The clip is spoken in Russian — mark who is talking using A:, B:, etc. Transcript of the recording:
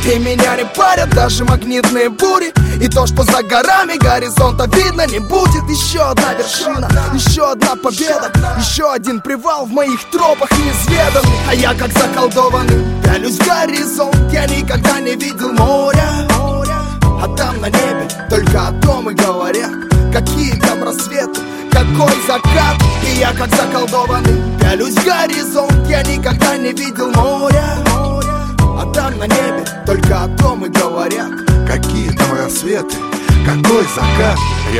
A: И меня не парят даже магнитные бури. И то, что за горами горизонта видно не будет. Еще одна вершина, еще одна победа, еще один привал в моих тропах неизведанный. А я как заколдованный пялюсь в горизонт. Я никогда не видел моря, а там на небе только о том и говорят. Какие там рассветы, какой закат. И я как заколдованный пялюсь в горизонт. Я никогда не видел моря, а там на небе только о том и говорят.
B: Какие там рассветы, какой закат.